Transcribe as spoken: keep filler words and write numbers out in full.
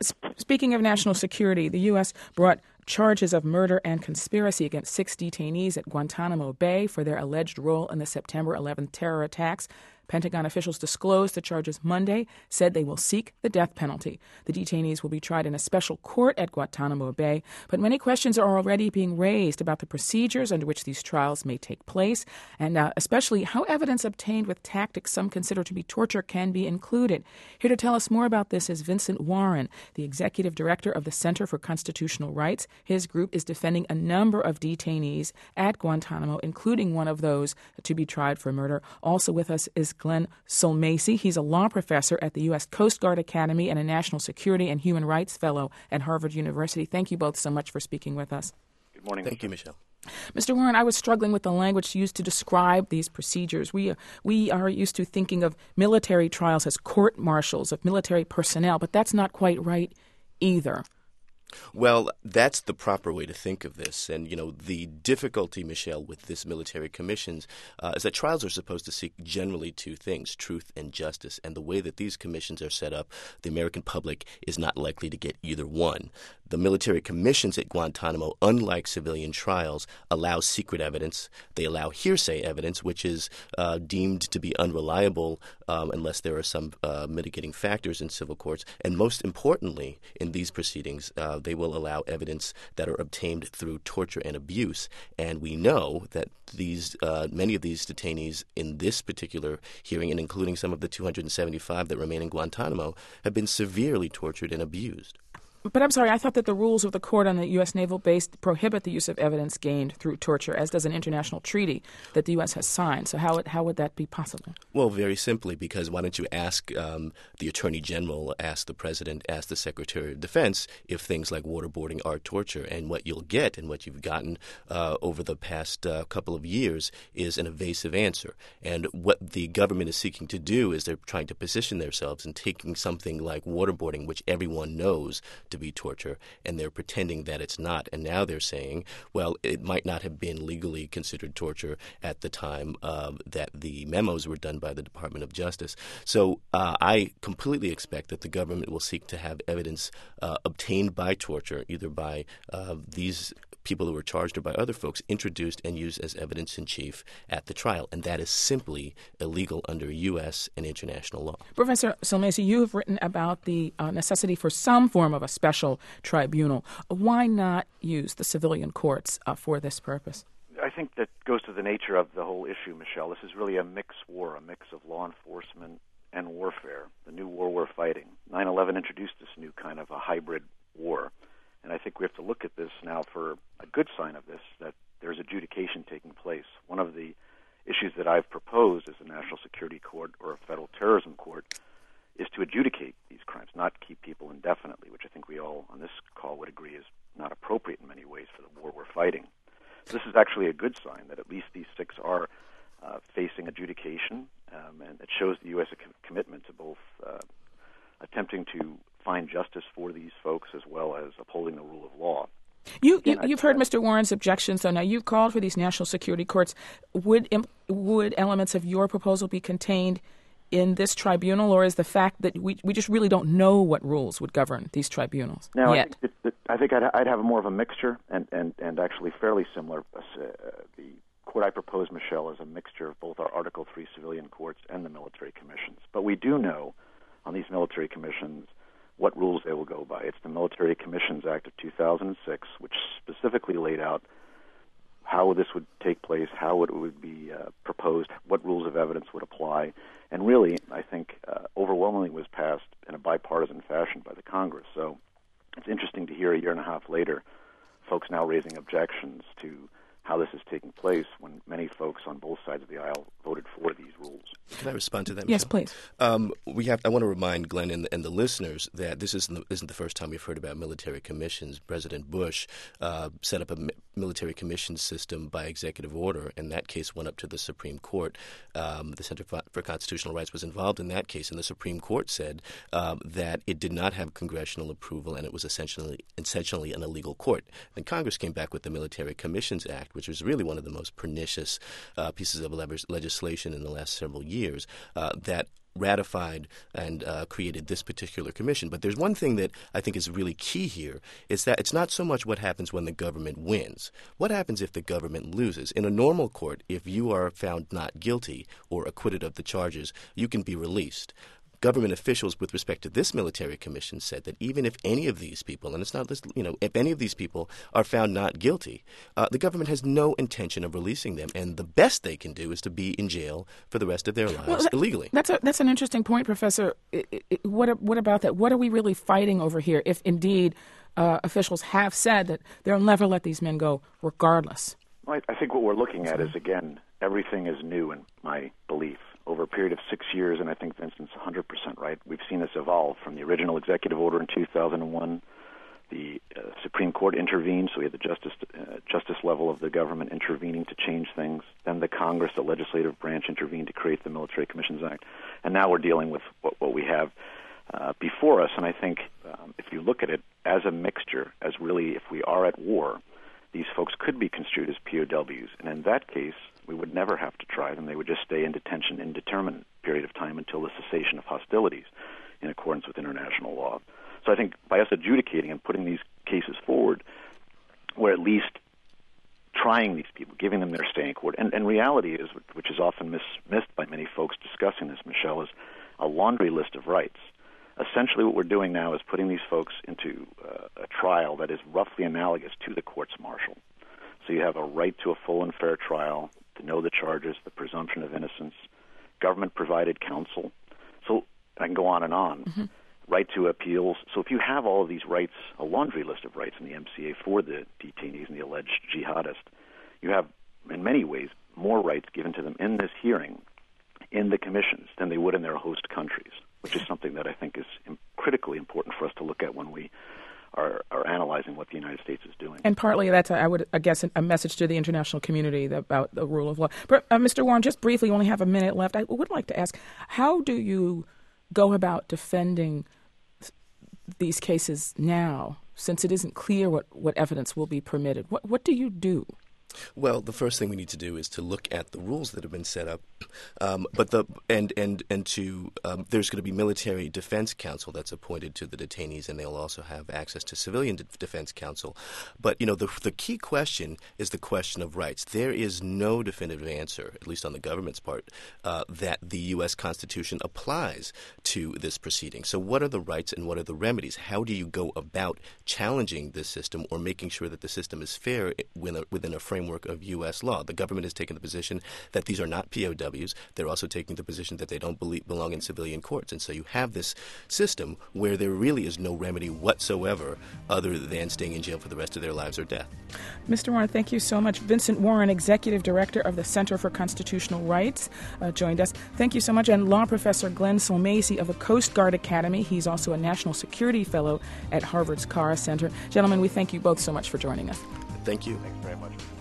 sp- speaking of national security, the U S brought charges of murder and conspiracy against six detainees at Guantanamo Bay for their alleged role in the September eleventh terror attacks. Pentagon officials disclosed the charges Monday, said they will seek the death penalty. The detainees will be tried in a special court at Guantanamo Bay, but many questions are already being raised about the procedures under which these trials may take place, and uh, especially how evidence obtained with tactics some consider to be torture can be included. Here to tell us more about this is Vincent Warren, the executive director of the Center for Constitutional Rights. His group is defending a number of detainees at Guantanamo, including one of those to be tried for murder. Also with us is Glenn Sulmasy. He's a law professor at the U S Coast Guard Academy and a National Security and Human Rights Fellow at Harvard University. Thank you both so much for speaking with us. Good morning. Thank you, Michelle. Mister Warren, I was struggling with the language used to describe these procedures. We uh, we are used to thinking of military trials as court-martials of military personnel, but that's not quite right either. Well, that's the proper way to think of this. And, you know, the difficulty, Michelle, with this military commissions uh, is that trials are supposed to seek generally two things, truth and justice. And the way that these commissions are set up, the American public is not likely to get either one. The military commissions at Guantanamo, unlike civilian trials, allow secret evidence. They allow hearsay evidence, which is uh, deemed to be unreliable um, unless there are some uh, mitigating factors in civil courts. And most importantly, in these proceedings, uh, they will allow evidence that are obtained through torture and abuse. And we know that these uh, many of these detainees in this particular hearing, and including some of the two hundred seventy-five that remain in Guantanamo, have been severely tortured and abused. But I'm sorry, I thought that the rules of the court on the U S naval base prohibit the use of evidence gained through torture, as does an international treaty that the U S has signed. So how would, how would that be possible? Well, very simply, because why don't you ask um, the Attorney General, ask the President, ask the Secretary of Defense if things like waterboarding are torture. And what you'll get and what you've gotten uh, over the past uh, couple of years is an evasive answer. And what the government is seeking to do is they're trying to position themselves in taking something like waterboarding, which everyone knows to be torture, and they're pretending that it's not. And now they're saying, well, it might not have been legally considered torture at the time uh, that the memos were done by the Department of Justice. So uh, I completely expect that the government will seek to have evidence uh, obtained by torture, either by uh, these people who were charged or by other folks, introduced and used as evidence in chief at the trial. And that is simply illegal under U S and international law. Professor Sulmasy, you have written about the uh, necessity for some form of a special tribunal. Why not use the civilian courts uh, for this purpose? I think that goes to the nature of the whole issue, Michelle. This is really a mixed war, a mix of law enforcement and warfare, the new war we're fighting. nine eleven introduced this new kind of a hybrid war. And I think we have to look at this now for a good sign of this, that there's adjudication taking place. One of the issues that I've proposed as a national security court or a federal terrorism court is to adjudicate these crimes, not keep people indefinitely, which I think we all on this call would agree is not appropriate in many ways for the war we're fighting. So this is actually a good sign that at least these six are uh, facing adjudication, um, and it shows the U S a com- commitment to both uh, attempting to find justice for these folks as well as upholding the rule of law. You, you, you've heard Mister Warren's objections, though. Now, you've called for these national security courts. Would would elements of your proposal be contained in this tribunal, or is the fact that we we just really don't know what rules would govern these tribunals no, yet? I think, that, that, I think I'd, I'd have more of a mixture and, and, and actually fairly similar. Uh, the court I propose, Michelle, is a mixture of both our Article three civilian courts and the military commissions. But we do know on these military commissions what rules they will go by. It's the Military Commissions Act of two thousand six, which specifically laid out how this would take place, how it would be uh, proposed, what rules of evidence would apply, and really, I think, uh, overwhelmingly was passed in a bipartisan fashion by the Congress. So it's interesting to hear a year and a half later folks now raising objections to how this is taking place when many folks on both sides of the aisle voted for these rules. Can I respond to that, Yes, Michelle? please. Um, we have. I want to remind Glenn and, and the listeners that this isn't the, isn't the first time we've heard about military commissions. President Bush uh, set up a mi- military commission system by executive order, and that case went up to the Supreme Court. Um, the Center for, for Constitutional Rights was involved in that case, and the Supreme Court said um, that it did not have congressional approval, and it was essentially essentially an illegal court. And Congress came back with the Military Commissions Act, which was really one of the most pernicious uh, pieces of le- legislation in the last several years, uh, that ratified and uh, created this particular commission. But there's one thing that I think is really key here, is that it's not so much what happens when the government wins. What happens if the government loses? In a normal court, if you are found not guilty or acquitted of the charges, you can be released. Government officials with respect to this military commission said that even if any of these people, and it's not, you know, if any of these people are found not guilty, uh, the government has no intention of releasing them, and the best they can do is to be in jail for the rest of their lives well, that, illegally. That's a, that's an interesting point, Professor. It, it, what what about that? What are we really fighting over here? If indeed uh, officials have said that they'll never let these men go, regardless. Well, I, I think what we're looking at is, again, everything is new in my belief. Over a period of six years, and I think Vincent's one hundred percent right, we've seen this evolve from the original executive order in two thousand one. The uh, Supreme Court intervened, so we had the justice uh, justice level of the government intervening to change things. Then the Congress, the legislative branch, intervened to create the Military Commissions Act. And now we're dealing with what, what we have uh, before us. And I think um, if you look at it as a mixture, as really if we are at war, these folks could be construed as P O Ws. And in that case, we would never have to try them. They would just stay in detention indeterminate period of time until the cessation of hostilities in accordance with international law. So I think by us adjudicating and putting these cases forward, we're at least trying these people, giving them their stay in court. And, and reality is, which is often miss, missed by many folks discussing this, Michelle, is a laundry list of rights. Essentially what we're doing now is putting these folks into uh, a trial that is roughly analogous to the courts-martial. So you have a right to a full and fair trial, to know the charges, the presumption of innocence, government-provided counsel. So I can go on and on. Mm-hmm. Right to appeals. So if you have all of these rights, a laundry list of rights in the M C A for the detainees and the alleged jihadists, you have, in many ways, more rights given to them in this hearing, in the commissions, than they would in their host countries, which is something that I think is critically important for us to look at when we Are, are analyzing what the United States is doing. And partly that's, I would I guess, a message to the international community about the rule of law. But, uh, Mister Warren, just briefly, we only have a minute left. I would like to ask, how do you go about defending these cases now, since it isn't clear what, what evidence will be permitted? What what do you do? Well, the first thing we need to do is to look at the rules that have been set up, um, but the and and and to um, there's going to be military defense counsel that's appointed to the detainees, and they'll also have access to civilian de- defense counsel. But you know, the the key question is the question of rights. There is no definitive answer, at least on the government's part, uh, that the U S Constitution applies to this proceeding. So, what are the rights and what are the remedies? How do you go about challenging this system or making sure that the system is fair within a, within a framework of U S law? The government has taken the position that these are not P O Ws. They're also taking the position that they don't believe, belong in civilian courts. And so you have this system where there really is no remedy whatsoever other than staying in jail for the rest of their lives or death. Mister Warren, thank you so much. Vincent Warren, Executive Director of the Center for Constitutional Rights, uh, joined us. Thank you so much. And Law Professor Glenn Sulmasy of the Coast Guard Academy. He's also a National Security Fellow at Harvard's Carr Center. Gentlemen, we thank you both so much for joining us. Thank you. Thanks very much.